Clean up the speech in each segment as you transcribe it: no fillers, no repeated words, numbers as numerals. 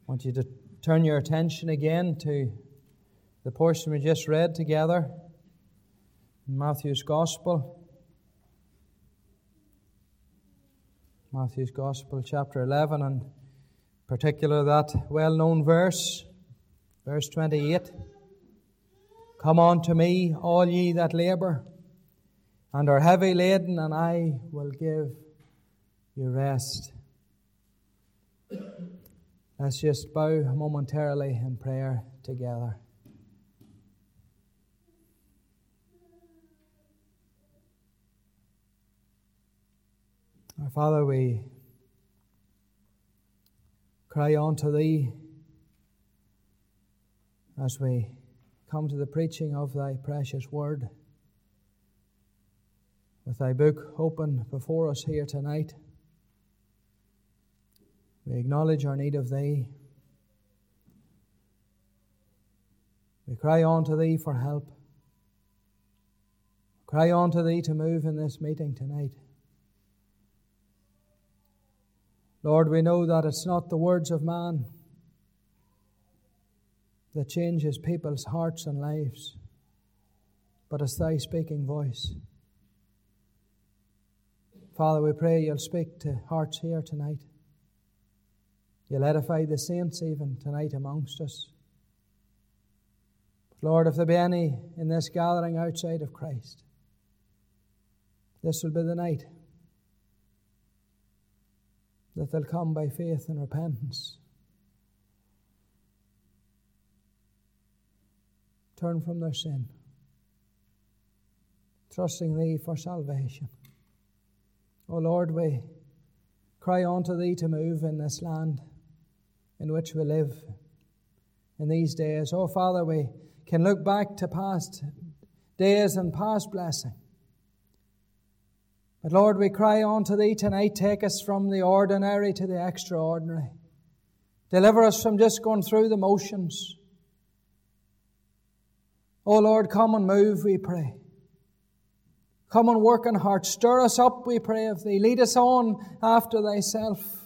I want you to turn your attention again to the portion we just read together in Matthew's Gospel. Matthew's Gospel, chapter 11, and in particular that well-known verse, verse 28. Come unto me, all ye that labour and are heavy laden, and I will give you rest. Let's just bow momentarily in prayer together. Our Father, we cry unto Thee as we come to the preaching of Thy precious Word, with Thy book open before us here tonight. We acknowledge our need of Thee. We cry unto Thee for help. Cry unto Thee to move in this meeting tonight. Lord, we know that it's not the words of man that changes people's hearts and lives, but it's Thy speaking voice. Father, we pray You'll speak to hearts here tonight. You'll edify the saints even tonight amongst us. But Lord, if there be any in this gathering outside of Christ, this will be the night that they'll come by faith and repentance. Turn from their sin, trusting Thee for salvation. O Lord, we cry unto Thee to move in this land in which we live in these days. Oh Father, we can look back to past days and past blessing. But Lord, we cry unto Thee tonight, take us from the ordinary to the extraordinary. Deliver us from just going through the motions. Oh Lord, come and move, we pray. Come and work in hearts. Stir us up, we pray of Thee. Lead us on after Thyself.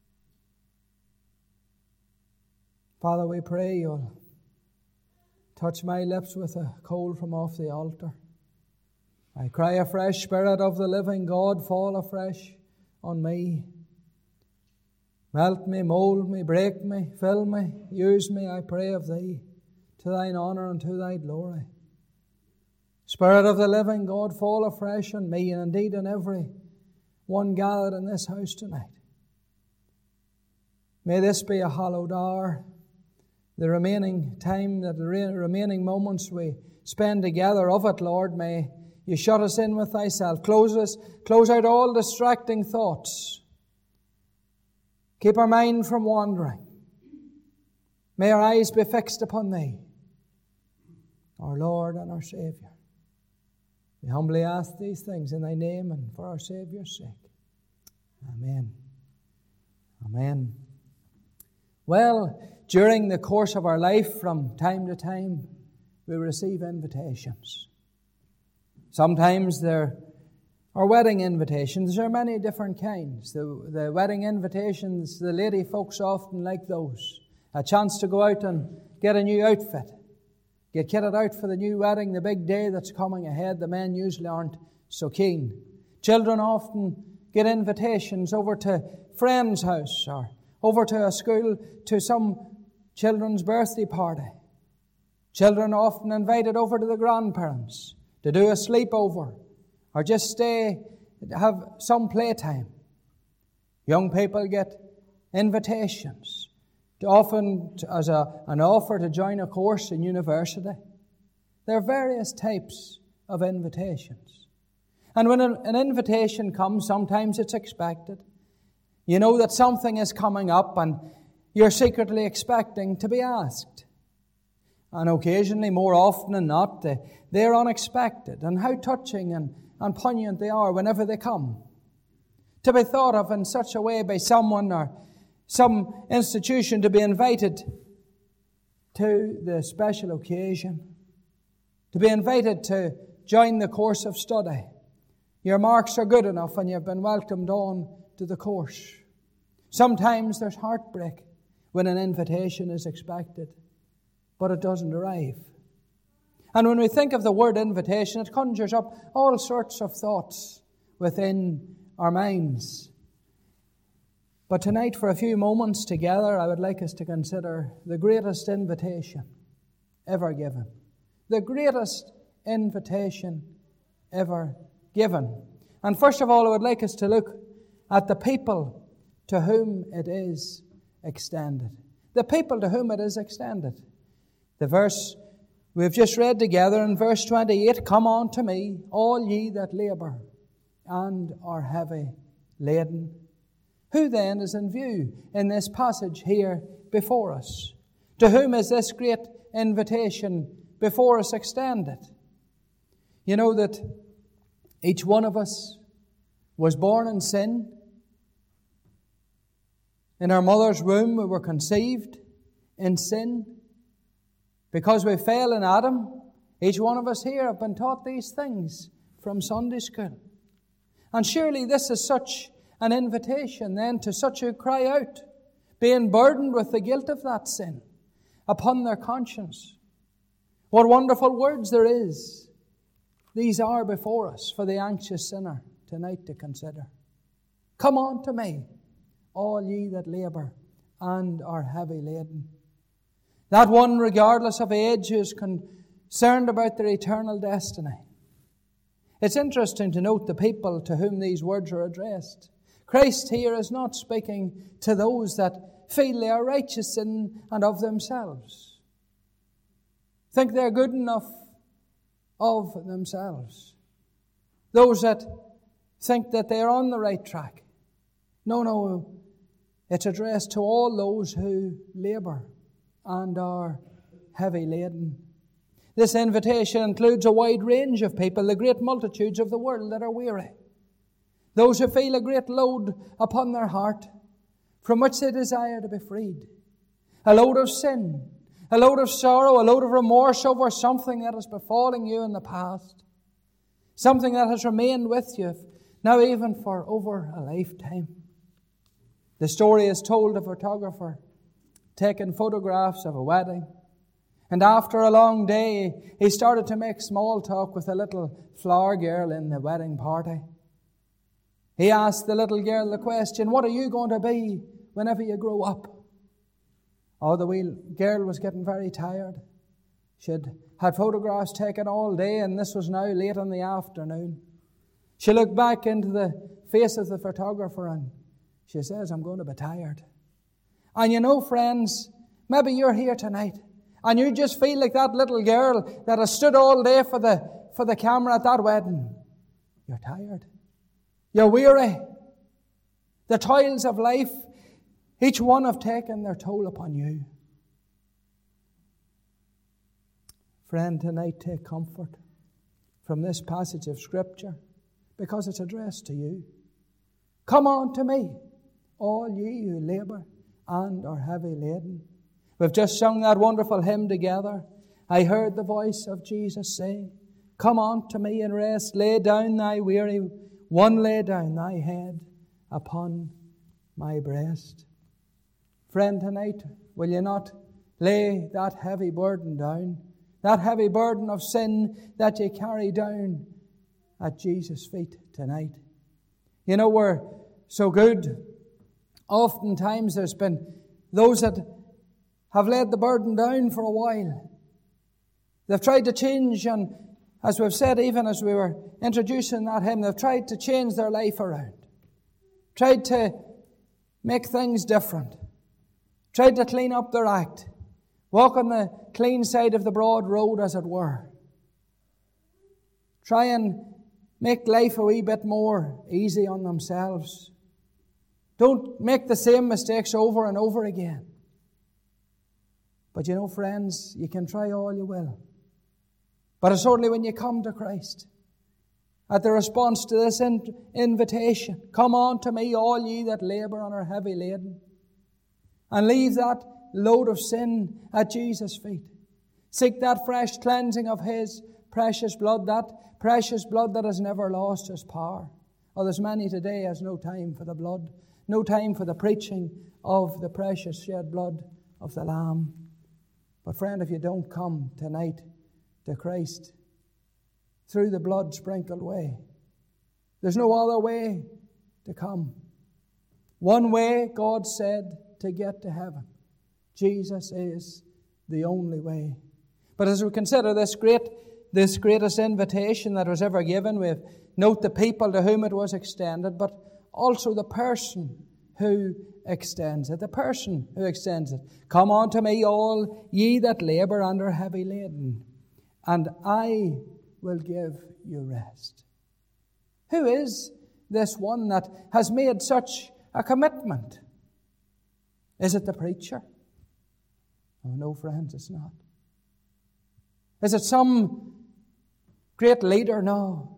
Father, we pray You'll touch my lips with a coal from off the altar. I cry afresh, Spirit of the living God, fall afresh on me. Melt me, mould me, break me, fill me, use me, I pray of Thee, to Thine honour and to Thy glory. Spirit of the living God, fall afresh on me, and indeed on every one gathered in this house tonight. May this be a hallowed hour. The remaining time, the remaining moments we spend together of it, Lord, may You shut us in with Thyself. Close out all distracting thoughts. Keep our mind from wandering. May our eyes be fixed upon Thee, our Lord and our Saviour. We humbly ask these things in Thy name and for our Saviour's sake. Amen. Amen. Well, during the course of our life, from time to time, we receive invitations. Sometimes there are wedding invitations. There are many different kinds. The wedding invitations, the lady folks often like those. A chance to go out and get a new outfit. Get kitted out for the new wedding, the big day that's coming ahead. The men usually aren't so keen. Children often get invitations over to friend's house or over to a school, to some children's birthday party. Children often invited over to the grandparents to do a sleepover or just stay, have some playtime. Young people get invitations, often as an offer to join a course in university. There are various types of invitations. And when an invitation comes, sometimes it's expected. You know that something is coming up and you're secretly expecting to be asked. And occasionally, more often than not, they're unexpected. And how touching and poignant they are whenever they come. To be thought of in such a way by someone or some institution, to be invited to the special occasion, to be invited to join the course of study. Your marks are good enough and you've been welcomed on to the course. Sometimes there's heartbreak when an invitation is expected, but it doesn't arrive. And when we think of the word invitation, it conjures up all sorts of thoughts within our minds. But tonight, for a few moments together, I would like us to consider the greatest invitation ever given. The greatest invitation ever given. And first of all, I would like us to look at the people to whom it is extended. The people to whom it is extended. The verse we've just read together in verse 28, "Come unto me, all ye that labour and are heavy laden." Who then is in view in this passage here before us? To whom is this great invitation before us extended? You know that each one of us was born in sin. In our mother's womb we were conceived in sin. Because we fell in Adam, each one of us here have been taught these things from Sunday school. And surely this is such an invitation then to such who cry out, being burdened with the guilt of that sin upon their conscience. What wonderful words there is. These are before us for the anxious sinner tonight to consider. "Come unto me, all ye that labour and are heavy laden." That one, regardless of age, who is concerned about their eternal destiny. It's interesting to note the people to whom these words are addressed. Christ here is not speaking to those that feel they are righteous in and of themselves, think they're good enough of themselves, those that think that they're on the right track. No, it's addressed to all those who labour and are heavy laden. This invitation includes a wide range of people, the great multitudes of the world that are weary. Those who feel a great load upon their heart from which they desire to be freed. A load of sin, a load of sorrow, a load of remorse over something that has befallen you in the past. Something that has remained with you now even for over a lifetime. The story is told of a photographer taking photographs of a wedding. And after a long day, he started to make small talk with a little flower girl in the wedding party. He asked the little girl the question, "What are you going to be whenever you grow up?" Oh, the wee girl was getting very tired. She'd had photographs taken all day, and this was now late in the afternoon. She looked back into the face of the photographer and she says, "I'm going to be tired." And you know, friends, maybe you're here tonight and you just feel like that little girl that has stood all day for the camera at that wedding. You're tired. You're weary. The toils of life, each one have taken their toll upon you. Friend, tonight take comfort from this passage of Scripture because it's addressed to you. "Come unto me, all ye who labour and are heavy laden." We've just sung that wonderful hymn together. I heard the voice of Jesus say, "Come unto me and rest, lay down thy weary one, lay down thy head upon my breast." Friend, tonight, will you not lay that heavy burden down, that heavy burden of sin that you carry down at Jesus' feet tonight? You know, we're so good. Oftentimes there's been those that have laid the burden down for a while. They've tried to change, and as we've said, even as we were introducing that hymn, they've tried to change their life around, tried to make things different, tried to clean up their act, walk on the clean side of the broad road, as it were. Try and make life a wee bit more easy on themselves. Don't make the same mistakes over and over again. But you know, friends, you can try all you will. But it's only when you come to Christ, at the response to this invitation, "Come unto me, all ye that labour and are heavy laden," and leave that load of sin at Jesus' feet. Seek that fresh cleansing of His precious blood, that precious blood that has never lost its power. Oh, there's many today has no time for the blood, No time for the preaching of the precious shed blood of the Lamb. But friend, if you don't come tonight to Christ through the blood sprinkled way, there's no other way to come. One way, God said, to get to heaven. Jesus is the only way. But as we consider this greatest invitation that was ever given, we note the people to whom it was extended, but also the person who extends it. The person who extends it. Come unto me, all ye that labour and are heavy laden, and I will give you rest. Who is this one that has made such a commitment? Is it the preacher? Oh no, friends, it's not. Is it some great leader? No.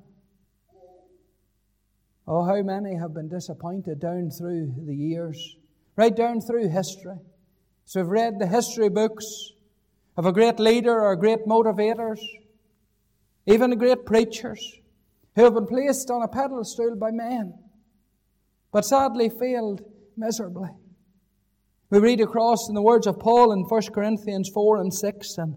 Oh, how many have been disappointed down through the years, right down through history. So we've read the history books of a great leader or great motivators, even the great preachers who have been placed on a pedestal by men, but sadly failed miserably. We read across in the words of Paul in 1 Corinthians 4 and 6, and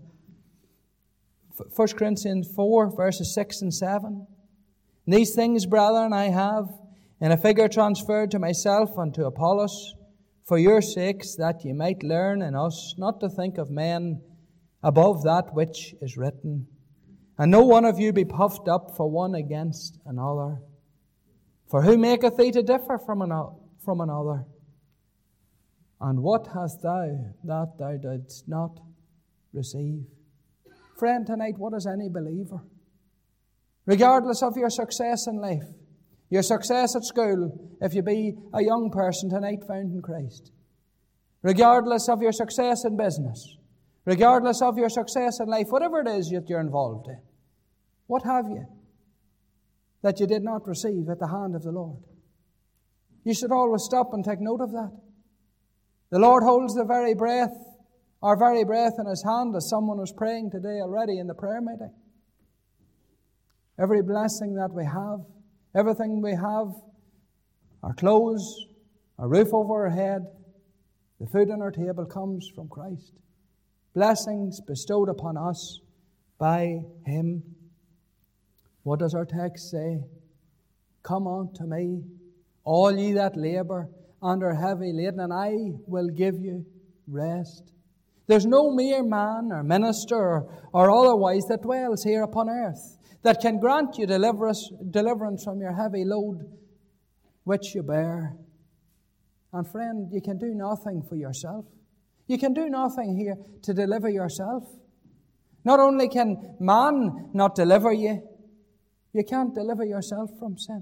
1 Corinthians 4, verses 6 and 7. These things, brethren, I have in a figure transferred to myself and to Apollos, for your sakes, that ye might learn in us not to think of men above that which is written. And no one of you be puffed up for one against another. For who maketh thee to differ from another? And what hast thou that thou didst not receive? Friend, tonight, what is any believer? Regardless of your success in life, your success at school, if you be a young person tonight found in Christ. Regardless of your success in business, regardless of your success in life, whatever it is that you're involved in, what have you that you did not receive at the hand of the Lord? You should always stop and take note of that. The Lord holds our very breath in His hand, as someone was praying today already in the prayer meeting. Every blessing that we have, everything we have, our clothes, a roof over our head, the food on our table comes from Christ. Blessings bestowed upon us by Him. What does our text say? Come unto me, all ye that labour and are heavy laden, and I will give you rest. There's no mere man or minister or otherwise that dwells here upon earth that can grant you deliverance from your heavy load which you bear. And friend, you can do nothing for yourself. You can do nothing here to deliver yourself. Not only can man not deliver you, you can't deliver yourself from sin.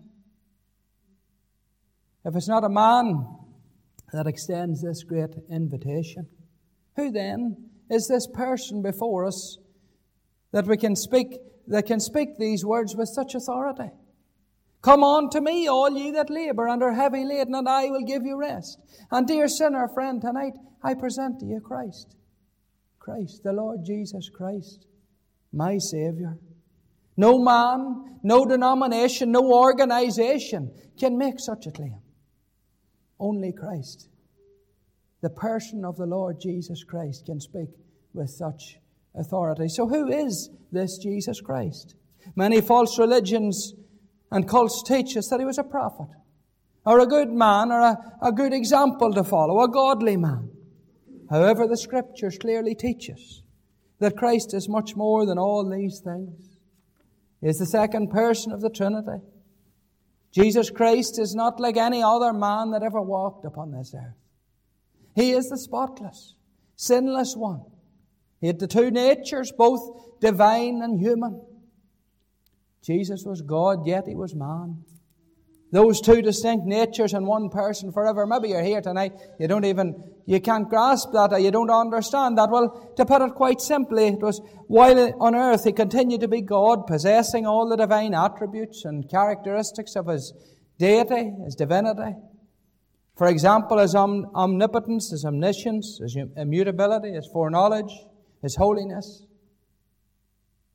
If it's not a man that extends this great invitation, who then is this person before us that can speak these words with such authority? Come unto me, all ye that labour and are heavy laden, and I will give you rest. And dear sinner friend, tonight I present to you Christ. Christ, the Lord Jesus Christ, my Saviour. No man, no denomination, no organization can make such a claim. Only Christ, the person of the Lord Jesus Christ, can speak with such authority. So who is this Jesus Christ? Many false religions and cults teach us that He was a prophet, or a good man, or a good example to follow, a godly man. However, the Scriptures clearly teach us that Christ is much more than all these things. He is the second person of the Trinity. Jesus Christ is not like any other man that ever walked upon this earth. He is the spotless, sinless one. He had the two natures, both divine and human. Jesus was God, yet He was man. Those two distinct natures in one person forever. Maybe you're here tonight, you can't grasp that, or you don't understand that. Well, to put it quite simply, it was while on earth He continued to be God, possessing all the divine attributes and characteristics of His deity, His divinity. For example, His omnipotence, His omniscience, His immutability, His foreknowledge, His holiness.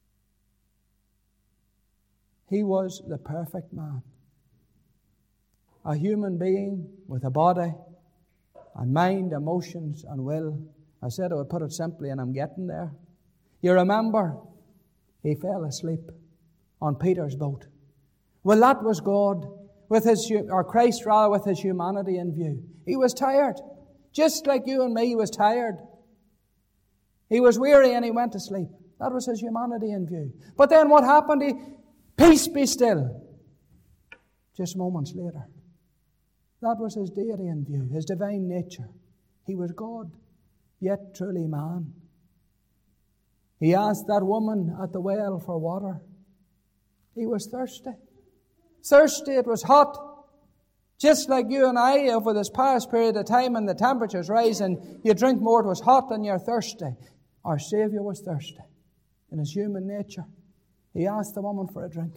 He was the perfect man. a human being with a body and mind, emotions and will. I said I would put it simply, and I'm getting there. You remember, he fell asleep on Peter's boat. Well, that was God, or Christ rather, with his humanity in view. He was tired. Just like you and me, he was tired. He was weary and he went to sleep. That was his humanity in view. But then what happened? Peace be still. Just moments later. That was his deity in view, his divine nature. He was God, yet truly man. He asked that woman at the well for water. He was thirsty. Thirsty, it was hot. Just like you and I, over this past period of time, and the temperatures rise and you drink more, it was hot and you're thirsty. Our Saviour was thirsty in his human nature. He asked the woman for a drink.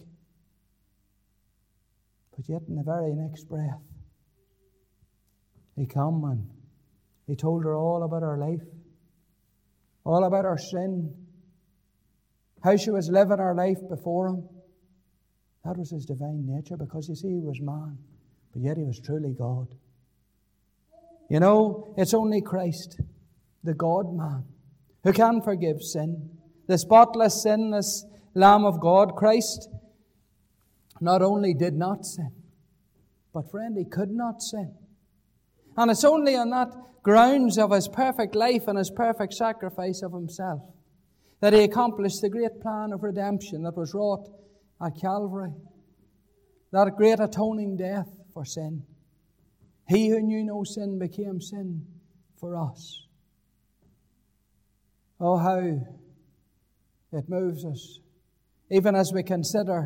But yet in the very next breath, he came and he told her all about her life, all about her sin, how she was living her life before him. That was his divine nature, because you see, he was man, but yet he was truly God. You know, it's only Christ, the God-man, who can forgive sin. The spotless, sinless Lamb of God, Christ, not only did not sin, but friend, he could not sin. And it's only on that grounds of his perfect life and his perfect sacrifice of himself that he accomplished the great plan of redemption that was wrought at Calvary. That great atoning death for sin. He who knew no sin became sin for us. Oh, how it moves us, even as we consider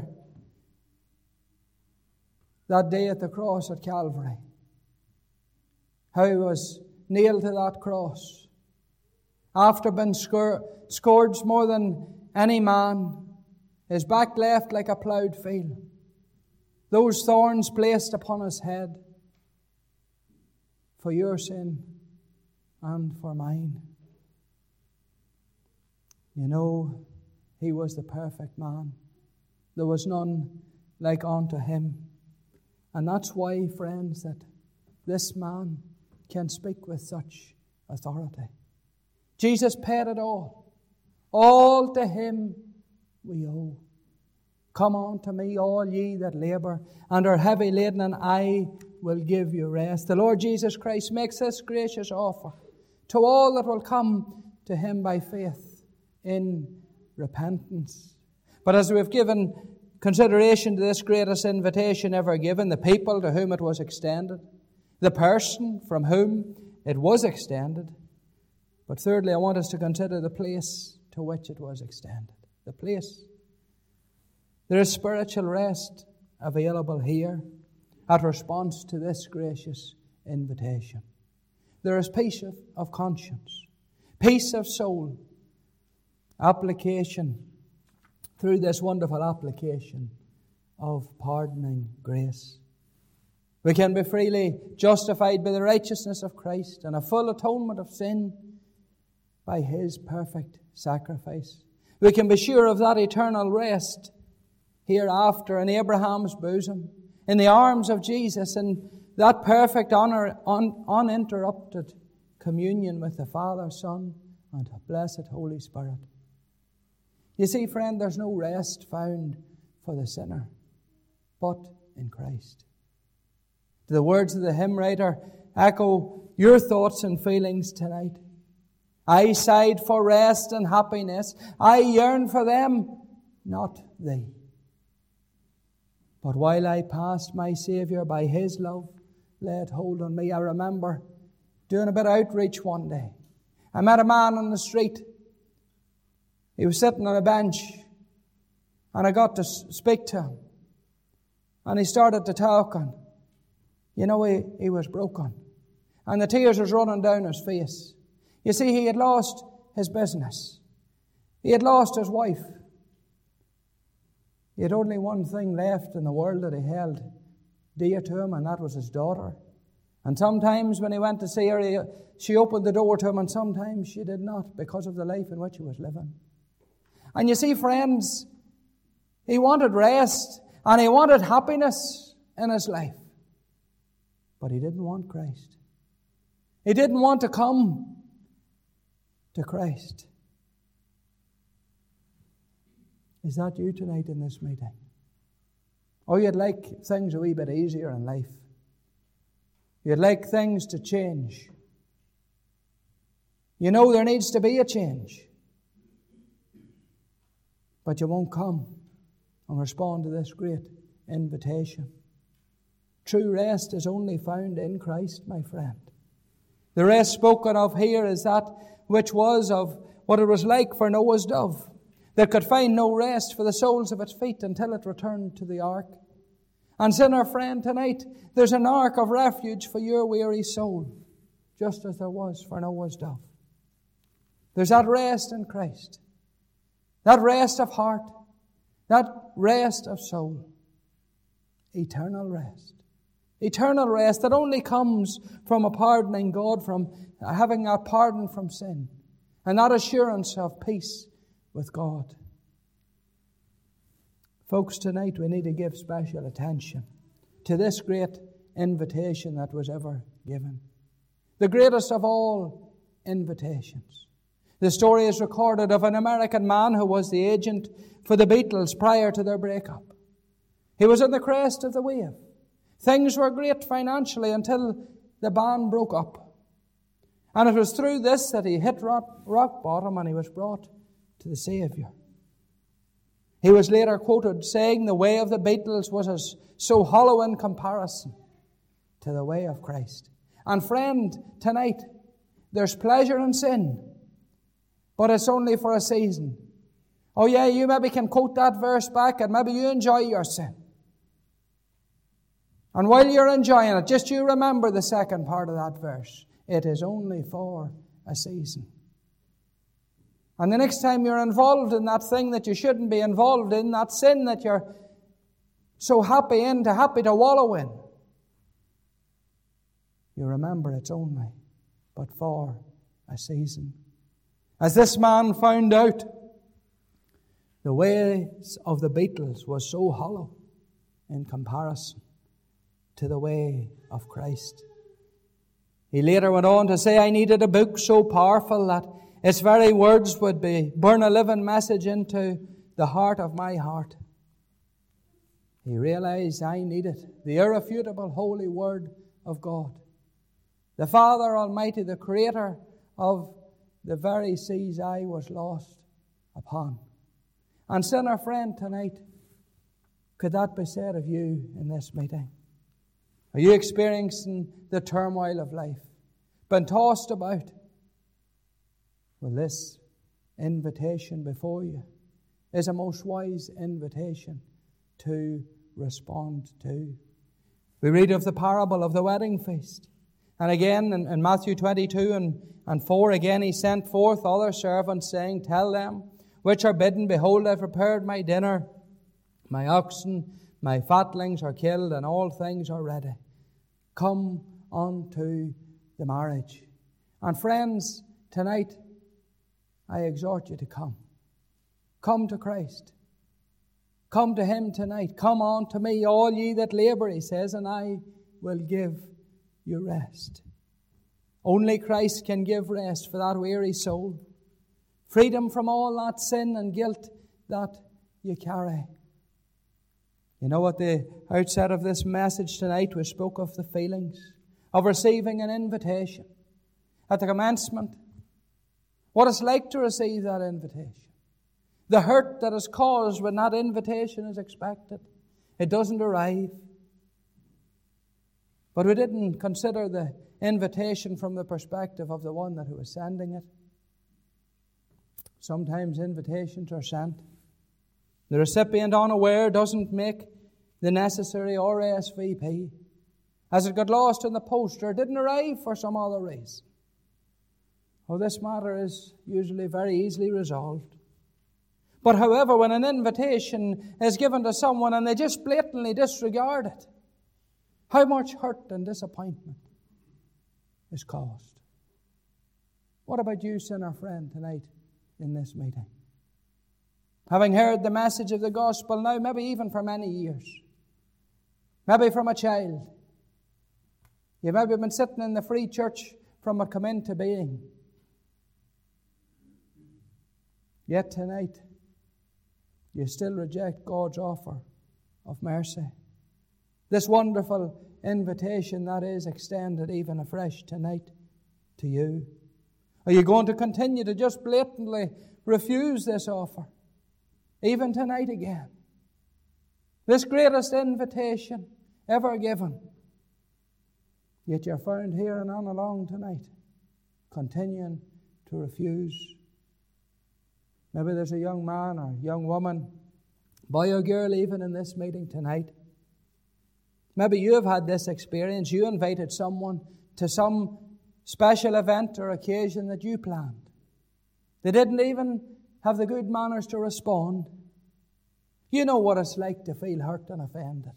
that day at the cross at Calvary. How he was nailed to that cross. After being scourged more than any man, his back left like a ploughed field. Those thorns placed upon his head for your sin and for mine. You know, he was the perfect man. There was none like unto him. And that's why, friends, that this man can speak with such authority. Jesus paid it all. All to him we owe. Come unto me, all ye that labour and are heavy laden, and I will give you rest. The Lord Jesus Christ makes this gracious offer to all that will come to him by faith in repentance. But as we have given consideration to this greatest invitation ever given, the people to whom it was extended, the person from whom it was extended. But thirdly, I want us to consider the place to which it was extended. The place. There is spiritual rest available here at response to this gracious invitation. There is peace of conscience, peace of soul, application through this wonderful application of pardoning grace. We can be freely justified by the righteousness of Christ and a full atonement of sin by his perfect sacrifice. We can be sure of that eternal rest hereafter in Abraham's bosom, in the arms of Jesus, and that perfect uninterrupted communion with the Father, Son, and the blessed Holy Spirit. You see, friend, there's no rest found for the sinner but in Christ. Do the words of the hymn writer echo your thoughts and feelings tonight? I sighed for rest and happiness. I yearn for them, not thee. But while I passed, my Saviour by his love laid hold on me. I remember doing a bit of outreach one day. I met a man on the street. He was sitting on a bench, and I got to speak to him. And he started to talk, and you know, he was broken. And the tears was running down his face. You see, he had lost his business. He had lost his wife. He had only one thing left in the world that he held dear to him, and that was his daughter. And sometimes when he went to see her, she opened the door to him, and sometimes she did not, because of the life in which he was living. And you see, friends, he wanted rest, and he wanted happiness in his life. But he didn't want Christ. He didn't want to come to Christ. Is that you tonight in this meeting? Or you'd like things a wee bit easier in life? You'd like things to change? You know there needs to be a change. But you won't come and respond to this great invitation. True rest is only found in Christ, my friend. The rest spoken of here is that which was of what it was like for Noah's dove, that could find no rest for the soles of its feet until it returned to the ark. And sinner friend, tonight there's an ark of refuge for your weary soul, just as there was for Noah's dove. There's that rest in Christ, that rest of heart, that rest of soul, eternal rest. Eternal rest that only comes from a pardoning God, from having that pardon from sin, and that assurance of peace with God. Folks, tonight we need to give special attention to this great invitation that was ever given. The greatest of all invitations. The story is recorded of an American man who was the agent for the Beatles prior to their breakup. He was on the crest of the wave. Things were great financially until the band broke up. And it was through this that he hit rock bottom and he was brought to the Saviour. He was later quoted saying the way of the Beatles was so hollow in comparison to the way of Christ. And friend, tonight, there's pleasure in sin, but it's only for a season. Oh yeah, you maybe can quote that verse back and maybe you enjoy your sin. And while you're enjoying it, just you remember the second part of that verse. It is only for a season. And the next time you're involved in that thing that you shouldn't be involved in, that sin that you're so happy to wallow in, you remember it's only but for a season. As this man found out, the ways of the Beatles was so hollow in comparison to the way of Christ. He later went on to say, I needed a book so powerful that its very words would burn a living message into the heart of my heart. He realized I needed the irrefutable holy word of God. The Father Almighty, the Creator of the very seas I was lost upon. And sinner friend, tonight, could that be said of you in this meeting? Are you experiencing the turmoil of life? Been tossed about? Well, this invitation before you is a most wise invitation to respond to. We read of the parable of the wedding feast. And again, in Matthew 22 and 4, again, he sent forth other servants, saying, tell them which are bidden, behold, I have prepared my dinner. My oxen, my fatlings are killed, and all things are ready. Come unto the marriage. And friends, tonight, I exhort you to come. Come to Christ. Come to Him tonight. Come unto me, all ye that labour, He says, and I will give you rest. Only Christ can give rest for that weary soul. Freedom from all that sin and guilt that you carry. You know, at the outset of this message tonight, we spoke of the feelings of receiving an invitation. At the commencement, what it's like to receive that invitation. The hurt that is caused when that invitation is expected. It doesn't arrive. But we didn't consider the invitation from the perspective of the one who was sending it. Sometimes invitations are sent. The recipient, unaware, doesn't make the necessary RSVP. As it got lost in the post or didn't arrive for some other reason. Well, this matter is usually very easily resolved. But however, when an invitation is given to someone and they just blatantly disregard it, how much hurt and disappointment is caused. What about you, sinner friend, tonight in this meeting? Having heard the message of the gospel now, maybe even for many years, maybe from a child, You've maybe been sitting in the free church from it come into being. Yet tonight, you still reject God's offer of mercy. This wonderful invitation that is extended even afresh tonight to you. Are you going to continue to just blatantly refuse this offer? Even tonight again. This greatest invitation ever given. Yet you're found here and on along tonight, continuing to refuse. Maybe there's a young man or young woman, boy or girl, even in this meeting tonight. Maybe you have had this experience. You invited someone to some special event or occasion that you planned. They didn't even have the good manners to respond. You know what it's like to feel hurt and offended.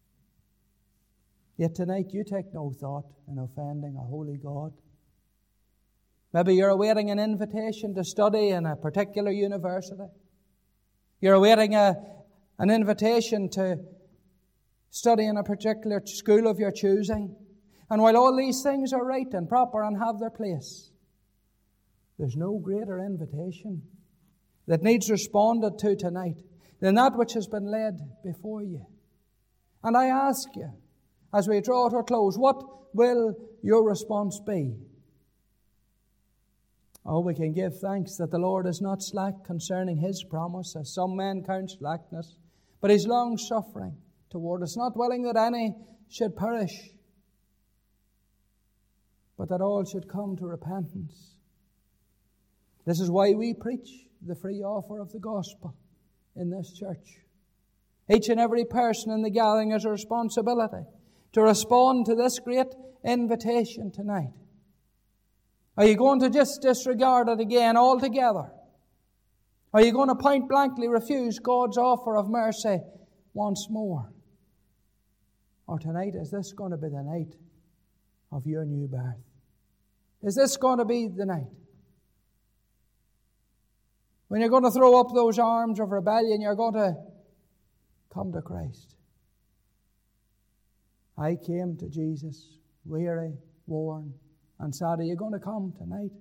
Yet tonight you take no thought in offending a holy God. Maybe you're awaiting an invitation to study in a particular university. You're awaiting an invitation to study in a particular school of your choosing. And while all these things are right and proper and have their place, there's no greater invitation that needs responded to tonight than that which has been laid before you. And I ask you, as we draw to a close, what will your response be? Oh, we can give thanks that the Lord is not slack concerning His promise, as some men count slackness, but He's long-suffering toward us, not willing that any should perish, but that all should come to repentance. This is why we preach the free offer of the gospel in this church. Each and every person in the gathering has a responsibility to respond to this great invitation tonight. Are you going to just disregard it again altogether? Are you going to point blankly refuse God's offer of mercy once more? Or tonight, is this going to be the night of your new birth? Is this going to be the night when you're going to throw up those arms of rebellion, you're going to come to Christ? I came to Jesus, weary, worn, and sad. Are you going to come tonight?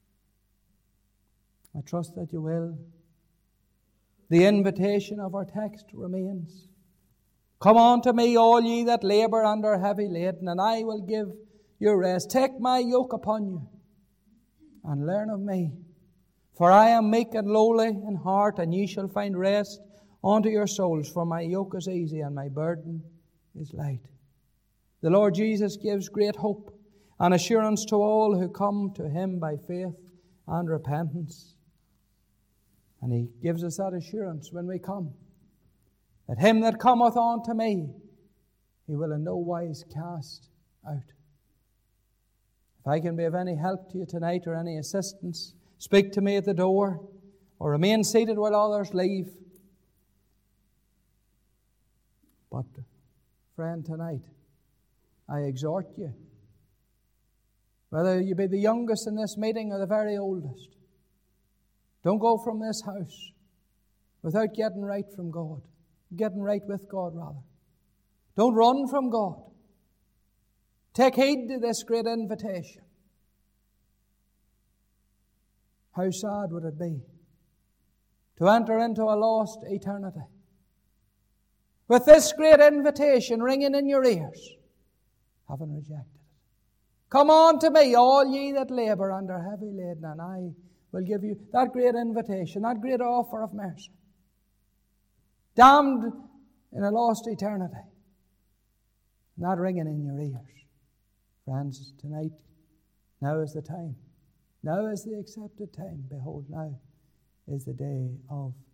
I trust that you will. The invitation of our text remains. Come unto me, all ye that labour and are heavy laden, and I will give you rest. Take my yoke upon you, and learn of me. For I am meek and lowly in heart, and ye shall find rest unto your souls. For my yoke is easy, and my burden is light. The Lord Jesus gives great hope and assurance to all who come to Him by faith and repentance. And He gives us that assurance when we come, that him that cometh unto me, He will in no wise cast out. If I can be of any help to you tonight or any assistance, speak to me at the door or remain seated while others leave. But, friend, tonight, I exhort you, whether you be the youngest in this meeting or the very oldest, don't go from this house without getting right from God. Getting right with God, rather. Don't run from God. Take heed to this great invitation. How sad would it be to enter into a lost eternity with this great invitation ringing in your ears, having rejected it. Come unto me, all ye that labour and are heavy laden, and I will give you that great invitation, that great offer of mercy. Damned in a lost eternity, not ringing in your ears. Friends, tonight, now is the time. Now is the accepted time. Behold, now is the day of